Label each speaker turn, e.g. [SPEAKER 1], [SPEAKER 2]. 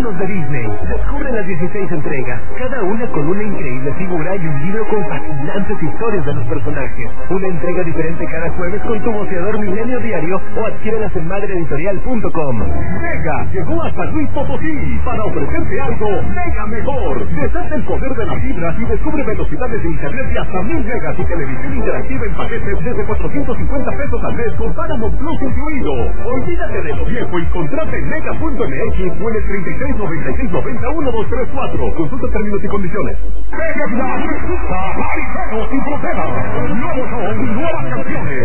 [SPEAKER 1] villanos de Disney. Descubre las 16 entregas, cada una con una increíble figura y un libro con fascinantes historias de los personajes. Una entrega diferente cada jueves con tu boceador Milenio Diario o adquiérelas en madreeditorial.com.
[SPEAKER 2] Mega llegó hasta Luis Potosí para ofrecerte algo mega mejor. Desata el poder de las fibras y descubre velocidades de internet de hasta 1000 megas y televisión interactiva en paquetes desde 450 pesos al mes con Paramount Plus incluido. Olvídate de lo viejo y contrate en mega.mx o en el 3696901234. Consulta términos y condiciones. Mega presenta Mariferos y Fronteras. Nuevos shows, nuevas canciones.